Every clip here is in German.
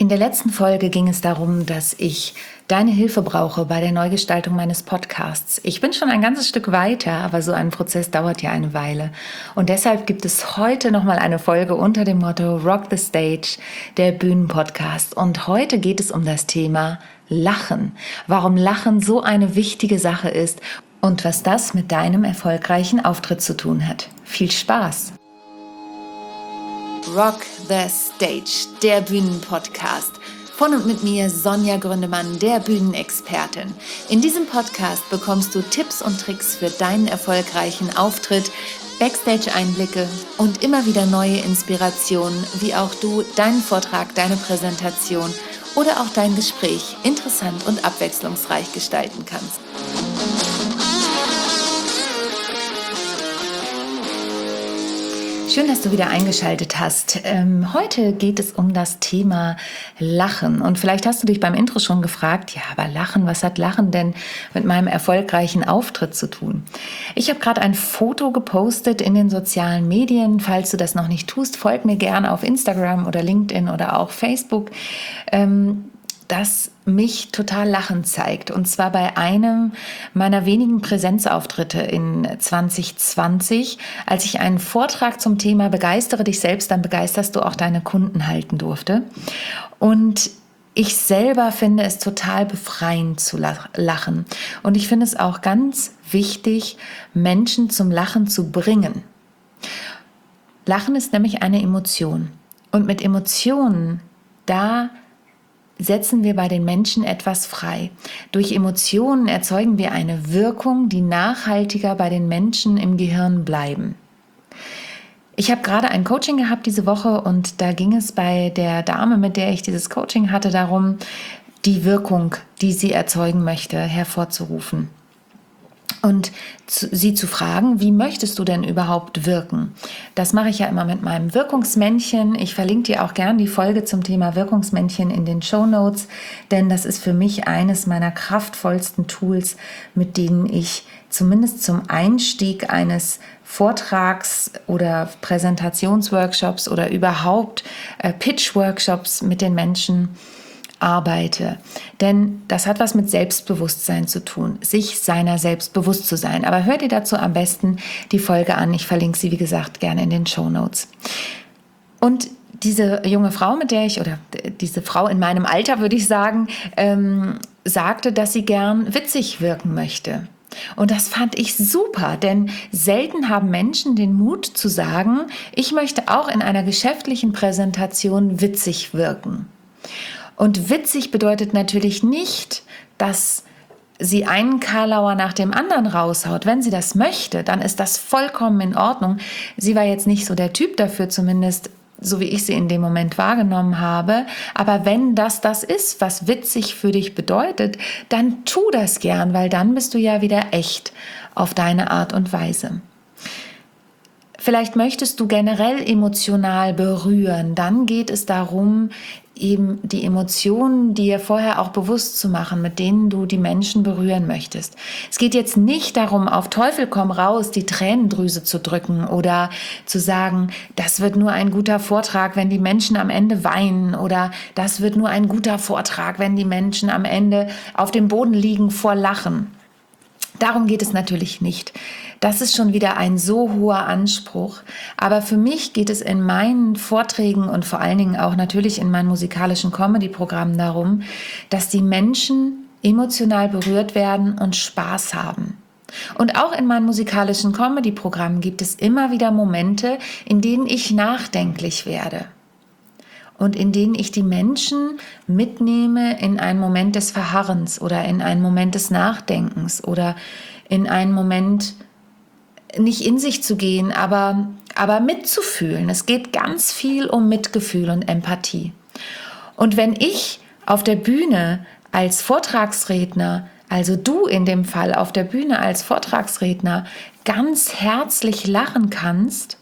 In der letzten Folge ging es darum, dass ich deine Hilfe brauche bei der Neugestaltung meines Podcasts. Ich bin schon ein ganzes Stück weiter, aber so ein Prozess dauert ja eine Weile. Und deshalb gibt es heute nochmal eine Folge unter dem Motto Rock the Stage, der Bühnenpodcast. Und heute geht es um das Thema Lachen. Warum Lachen so eine wichtige Sache ist und was das mit deinem erfolgreichen Auftritt zu tun hat. Viel Spaß! Rock the Stage, der Bühnenpodcast. Von und mit mir, Sonja Gründemann, der Bühnenexpertin. In diesem Podcast bekommst du Tipps und Tricks für deinen erfolgreichen Auftritt, Backstage-Einblicke und immer wieder neue Inspirationen, wie auch du deinen Vortrag, deine Präsentation oder auch dein Gespräch interessant und abwechslungsreich gestalten kannst. Schön, dass du wieder eingeschaltet hast. Heute geht es um das Thema Lachen. Und vielleicht hast du dich beim Intro schon gefragt, ja, aber Lachen, was hat Lachen denn mit meinem erfolgreichen Auftritt zu tun? Ich habe gerade ein Foto gepostet in den sozialen Medien. Falls du das noch nicht tust, folg mir gerne auf Instagram oder LinkedIn oder auch Facebook. Das mich total lachend zeigt. Und zwar bei einem meiner wenigen Präsenzauftritte in 2020, als ich einen Vortrag zum Thema Begeistere dich selbst, dann begeisterst du auch deine Kunden halten durfte. Und ich selber finde es total befreiend zu lachen. Und ich finde es auch ganz wichtig, Menschen zum Lachen zu bringen. Lachen ist nämlich eine Emotion. Und mit Emotionen, da setzen wir bei den Menschen etwas frei. Durch Emotionen erzeugen wir eine Wirkung, die nachhaltiger bei den Menschen im Gehirn bleiben. Ich habe gerade ein Coaching gehabt diese Woche und da ging es bei der Dame, mit der ich dieses Coaching hatte, darum, die Wirkung, die sie erzeugen möchte, hervorzurufen. Und sie zu fragen, wie möchtest du denn überhaupt wirken? Das mache ich ja immer mit meinem Wirkungsmännchen. Ich verlinke dir auch gern die Folge zum Thema Wirkungsmännchen in den Shownotes, denn das ist für mich eines meiner kraftvollsten Tools, mit denen ich zumindest zum Einstieg eines Vortrags oder Präsentationsworkshops oder überhaupt Pitch-Workshops mit den Menschen arbeite. Denn das hat was mit Selbstbewusstsein zu tun, sich seiner selbst bewusst zu sein. Aber hör dir dazu am besten die Folge an. Ich verlinke sie, wie gesagt, gerne in den Shownotes. Und diese junge Frau, diese Frau in meinem Alter, würde ich sagen, sagte, dass sie gern witzig wirken möchte. Und das fand ich super, denn selten haben Menschen den Mut zu sagen, ich möchte auch in einer geschäftlichen Präsentation witzig wirken. Und witzig bedeutet natürlich nicht, dass sie einen Karlauer nach dem anderen raushaut. Wenn sie das möchte, dann ist das vollkommen in Ordnung. Sie war jetzt nicht so der Typ dafür, zumindest so wie ich sie in dem Moment wahrgenommen habe. Aber wenn das ist, was witzig für dich bedeutet, dann tu das gern, weil dann bist du ja wieder echt auf deine Art und Weise. Vielleicht möchtest du generell emotional berühren. Dann geht es darum, eben die Emotionen dir vorher auch bewusst zu machen, mit denen du die Menschen berühren möchtest. Es geht jetzt nicht darum, auf Teufel komm raus, die Tränendrüse zu drücken oder zu sagen, das wird nur ein guter Vortrag, wenn die Menschen am Ende weinen, oder das wird nur ein guter Vortrag, wenn die Menschen am Ende auf dem Boden liegen vor Lachen. Darum geht es natürlich nicht. Das ist schon wieder ein so hoher Anspruch. Aber für mich geht es in meinen Vorträgen und vor allen Dingen auch natürlich in meinen musikalischen Comedy-Programmen darum, dass die Menschen emotional berührt werden und Spaß haben. Und auch in meinen musikalischen Comedy-Programmen gibt es immer wieder Momente, in denen ich nachdenklich werde. Und in denen ich die Menschen mitnehme in einen Moment des Verharrens oder in einen Moment des Nachdenkens oder in einen Moment, nicht in sich zu gehen, aber mitzufühlen. Es geht ganz viel um Mitgefühl und Empathie. Und wenn ich auf der Bühne als Vortragsredner, also du in dem Fall auf der Bühne als Vortragsredner, ganz herzlich lachen kannst,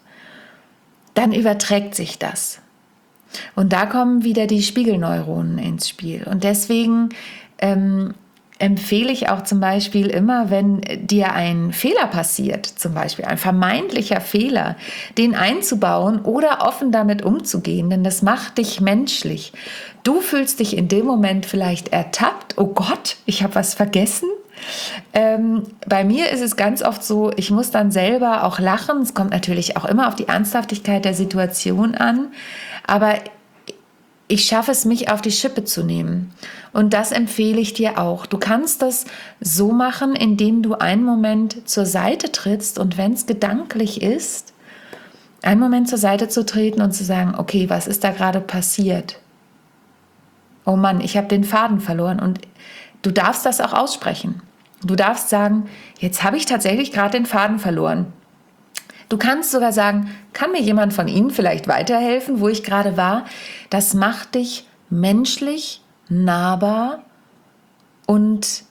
dann überträgt sich das. Und da kommen wieder die Spiegelneuronen ins Spiel. Und deswegen empfehle ich auch zum Beispiel immer, wenn dir ein Fehler passiert, zum Beispiel ein vermeintlicher Fehler, den einzubauen oder offen damit umzugehen, denn das macht dich menschlich. Du fühlst dich in dem Moment vielleicht ertappt, oh Gott, ich habe was vergessen. Bei mir ist es ganz oft so, ich muss dann selber auch lachen. Es kommt natürlich auch immer auf die Ernsthaftigkeit der Situation an, aber ich schaffe es, mich auf die Schippe zu nehmen. Und das empfehle ich dir auch. Du kannst das so machen, indem du einen Moment zur Seite trittst und wenn es gedanklich ist, einen Moment zur Seite zu treten und zu sagen, okay, was ist da gerade passiert? Oh Mann, ich habe den Faden verloren. Und du darfst das auch aussprechen. Du darfst sagen, jetzt habe ich tatsächlich gerade den Faden verloren. Du kannst sogar sagen, kann mir jemand von Ihnen vielleicht weiterhelfen, wo ich gerade war? Das macht dich menschlich, nahbar und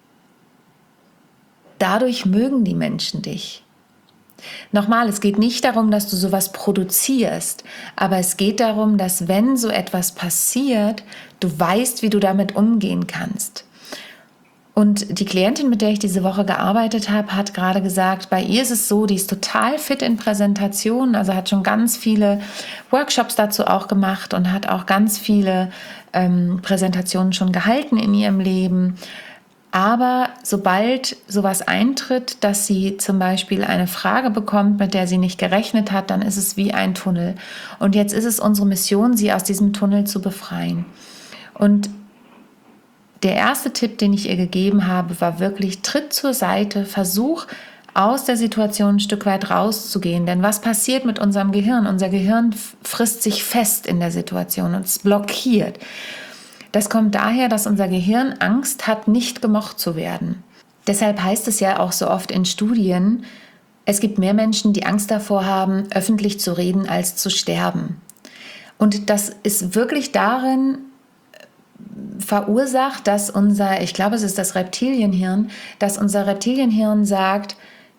dadurch mögen die Menschen dich. Nochmal, es geht nicht darum, dass du sowas produzierst, aber es geht darum, dass wenn so etwas passiert, du weißt, wie du damit umgehen kannst. Und die Klientin, mit der ich diese Woche gearbeitet habe, hat gerade gesagt, bei ihr ist es so, die ist total fit in Präsentationen, also hat schon ganz viele Workshops dazu auch gemacht und hat auch ganz viele Präsentationen schon gehalten in ihrem Leben. Aber sobald sowas eintritt, dass sie zum Beispiel eine Frage bekommt, mit der sie nicht gerechnet hat, dann ist es wie ein Tunnel. Und jetzt ist es unsere Mission, sie aus diesem Tunnel zu befreien. Und der erste Tipp, den ich ihr gegeben habe, war wirklich, tritt zur Seite, versuch aus der Situation ein Stück weit rauszugehen. Denn was passiert mit unserem Gehirn? Unser Gehirn frisst sich fest in der Situation und es blockiert. Das kommt daher, dass unser Gehirn Angst hat, nicht gemocht zu werden. Deshalb heißt es ja auch so oft in Studien, es gibt mehr Menschen, die Angst davor haben, öffentlich zu reden, als zu sterben. Und das ist wirklich darin verursacht, dass ich glaube, es ist das Reptilienhirn, dass unser Reptilienhirn sagt,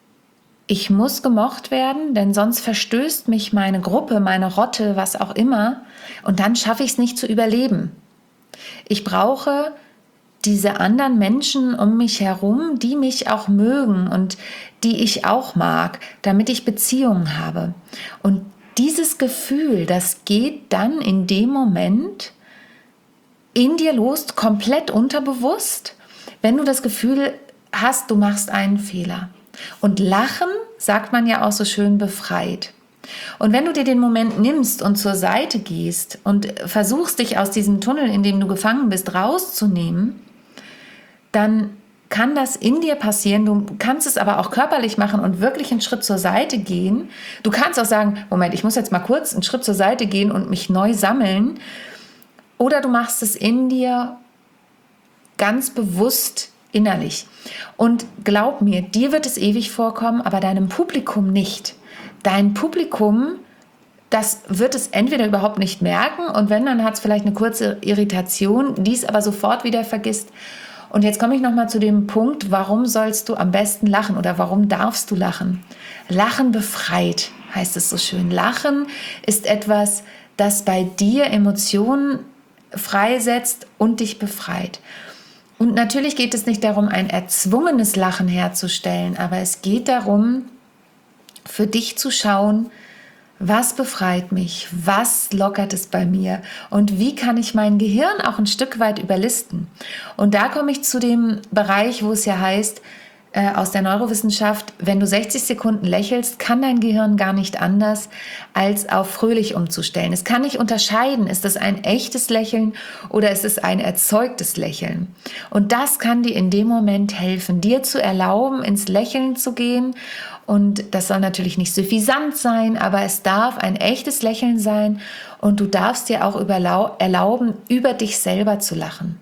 ich muss gemocht werden, denn sonst verstößt mich meine Gruppe, meine Rotte, was auch immer, und dann schaffe ich es nicht zu überleben. Ich brauche diese anderen Menschen um mich herum, die mich auch mögen und die ich auch mag, damit ich Beziehungen habe. Und dieses Gefühl, das geht dann in dem Moment in dir los, komplett unterbewusst, wenn du das Gefühl hast, du machst einen Fehler. Und Lachen, sagt man ja auch so schön, befreit. Und wenn du dir den Moment nimmst und zur Seite gehst und versuchst, dich aus diesem Tunnel, in dem du gefangen bist, rauszunehmen, dann kann das in dir passieren. Du kannst es aber auch körperlich machen und wirklich einen Schritt zur Seite gehen. Du kannst auch sagen, Moment, ich muss jetzt mal kurz einen Schritt zur Seite gehen und mich neu sammeln. Oder du machst es in dir ganz bewusst innerlich. Und glaub mir, dir wird es ewig vorkommen, aber deinem Publikum nicht. Dein Publikum, das wird es entweder überhaupt nicht merken und wenn, dann hat es vielleicht eine kurze Irritation, die es aber sofort wieder vergisst. Und jetzt komme ich nochmal zu dem Punkt, warum sollst du am besten lachen oder warum darfst du lachen? Lachen befreit, heißt es so schön. Lachen ist etwas, das bei dir Emotionen freisetzt und dich befreit. Und natürlich geht es nicht darum, ein erzwungenes Lachen herzustellen, aber es geht darum, für dich zu schauen, was befreit mich, was lockert es bei mir und wie kann ich mein Gehirn auch ein Stück weit überlisten. Und da komme ich zu dem Bereich, wo es ja heißt, aus der Neurowissenschaft, wenn du 60 Sekunden lächelst, kann dein Gehirn gar nicht anders, als auf fröhlich umzustellen. Es kann nicht unterscheiden, ist es ein echtes Lächeln oder ist es ein erzeugtes Lächeln. Und das kann dir in dem Moment helfen, dir zu erlauben, ins Lächeln zu gehen. Und das soll natürlich nicht suffisant sein, aber es darf ein echtes Lächeln sein und du darfst dir auch erlauben, über dich selber zu lachen.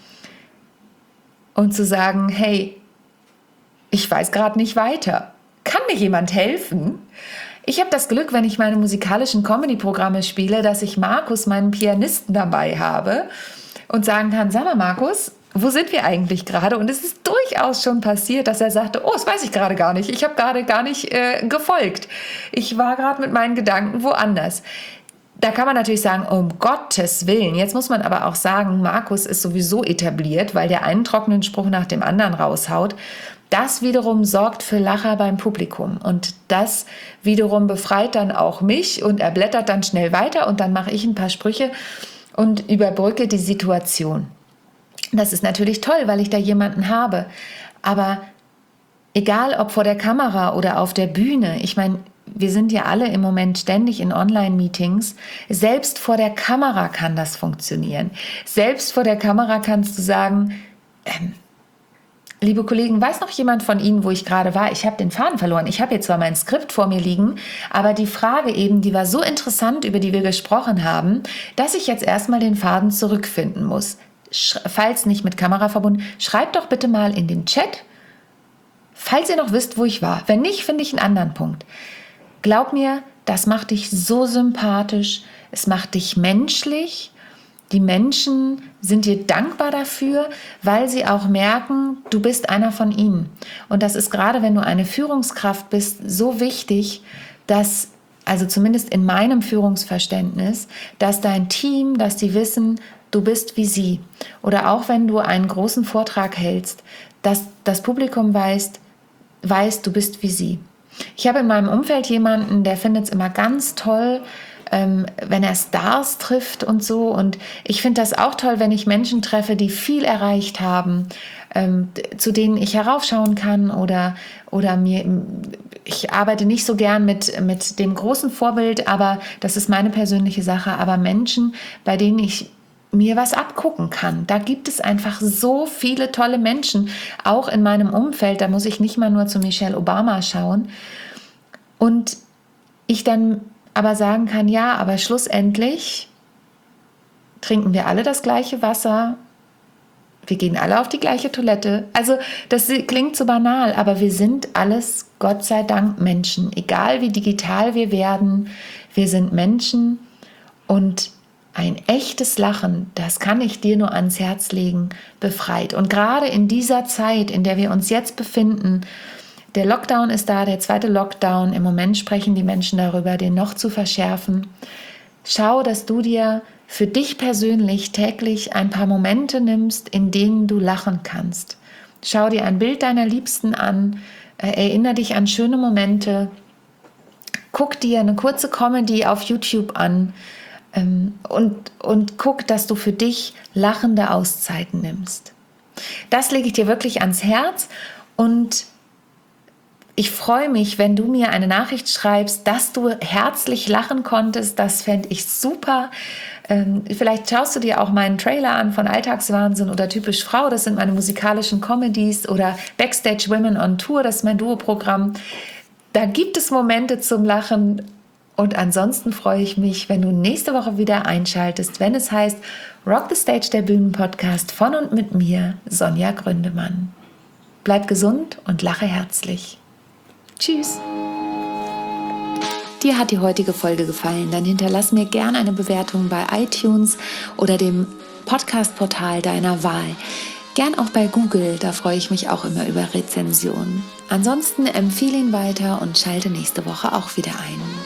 Und zu sagen, hey, ich weiß gerade nicht weiter. Kann mir jemand helfen? Ich habe das Glück, wenn ich meine musikalischen Comedy-Programme spiele, dass ich Markus, meinen Pianisten, dabei habe und sagen kann, sag mal Markus, wo sind wir eigentlich gerade? Und es ist durchaus schon passiert, dass er sagte, oh, das weiß ich gerade gar nicht. Ich habe gerade gar nicht gefolgt. Ich war gerade mit meinen Gedanken woanders. Da kann man natürlich sagen, um Gottes Willen. Jetzt muss man aber auch sagen, Markus ist sowieso etabliert, weil der einen trockenen Spruch nach dem anderen raushaut. Das wiederum sorgt für Lacher beim Publikum. Und das wiederum befreit dann auch mich und er blättert dann schnell weiter und dann mache ich ein paar Sprüche und überbrücke die Situation. Das ist natürlich toll, weil ich da jemanden habe. Aber egal ob vor der Kamera oder auf der Bühne, ich meine, wir sind ja alle im Moment ständig in Online-Meetings. Selbst vor der Kamera kann das funktionieren. Selbst vor der Kamera kannst du sagen, liebe Kollegen, weiß noch jemand von Ihnen, wo ich gerade war? Ich habe den Faden verloren. Ich habe jetzt zwar mein Skript vor mir liegen, aber die Frage eben, die war so interessant, über die wir gesprochen haben, dass ich jetzt erstmal den Faden zurückfinden muss. Falls nicht mit Kamera verbunden, schreibt doch bitte mal in den Chat, falls ihr noch wisst, wo ich war. Wenn nicht, finde ich einen anderen Punkt. Glaub mir, das macht dich so sympathisch, es macht dich menschlich. Die Menschen sind dir dankbar dafür, weil sie auch merken, du bist einer von ihnen. Und das ist gerade, wenn du eine Führungskraft bist, so wichtig, dass, also zumindest in meinem Führungsverständnis, dass dein Team, dass die wissen, du bist wie sie. Oder auch wenn du einen großen Vortrag hältst, dass das Publikum weiß, du bist wie sie. Ich habe in meinem Umfeld jemanden, der findet es immer ganz toll, wenn er Stars trifft und so. Und ich finde das auch toll, wenn ich Menschen treffe, die viel erreicht haben, zu denen ich heraufschauen kann oder ich arbeite nicht so gern mit dem großen Vorbild, aber das ist meine persönliche Sache, aber Menschen, bei denen ich mir was abgucken kann. Da gibt es einfach so viele tolle Menschen, auch in meinem Umfeld. Da muss ich nicht mal nur zu Michelle Obama schauen. Und ich dann aber sagen kann, ja, aber schlussendlich trinken wir alle das gleiche Wasser. Wir gehen alle auf die gleiche Toilette. Also das klingt so banal, aber wir sind alles, Gott sei Dank, Menschen. Egal wie digital wir werden, wir sind Menschen und ein echtes Lachen, das kann ich dir nur ans Herz legen, befreit. Und gerade in dieser Zeit, in der wir uns jetzt befinden, der Lockdown ist da, der zweite Lockdown, im Moment sprechen die Menschen darüber, den noch zu verschärfen. Schau, dass du dir für dich persönlich täglich ein paar Momente nimmst, in denen du lachen kannst. Schau dir ein Bild deiner Liebsten an, erinnere dich an schöne Momente, guck dir eine kurze Comedy auf YouTube an, und guck, dass du für dich lachende Auszeiten nimmst. Das lege ich dir wirklich ans Herz und ich freue mich, wenn du mir eine Nachricht schreibst, dass du herzlich lachen konntest. Das fände ich super. Vielleicht schaust du dir auch meinen Trailer an von Alltagswahnsinn oder Typisch Frau. Das sind meine musikalischen Comedies oder Backstage Women on Tour. Das ist mein Duo-Programm. Da gibt es Momente zum Lachen. Und ansonsten freue ich mich, wenn du nächste Woche wieder einschaltest, wenn es heißt Rock the Stage, der Bühnenpodcast von und mit mir, Sonja Gründemann. Bleib gesund und lache herzlich. Tschüss. Dir hat die heutige Folge gefallen, dann hinterlass mir gerne eine Bewertung bei iTunes oder dem Podcast-Portal deiner Wahl. Gern auch bei Google, da freue ich mich auch immer über Rezensionen. Ansonsten empfehle ihn weiter und schalte nächste Woche auch wieder ein.